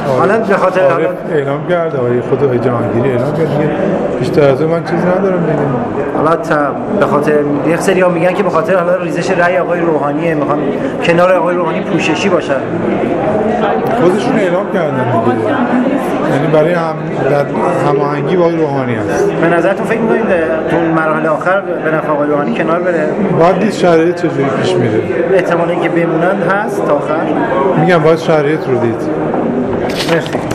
حالا به خاطر اعلام کرده آقای خود جهانگیری اعلام کرد دیگه بیشتر از من چیزی ندارم بگم. حالا به خاطر یک سری‌ها میگن که به خاطر حالا ریزش رأی آقای روحانیه میخوان کنار آقای روحانی پوششی باشن. خودشون اعلام کردن دیگه، یعنی برای هماهنگی با آقای روحانی است. به نظرتون فکر می‌کنید تو مراحل آخر به نفع آقای روحانی کنار بره؟ باید دید شرایط چجوری پیش میره. احتمالی که بمونن هست تا آخر؟ میگم باید شرایط رو دید. مرسی.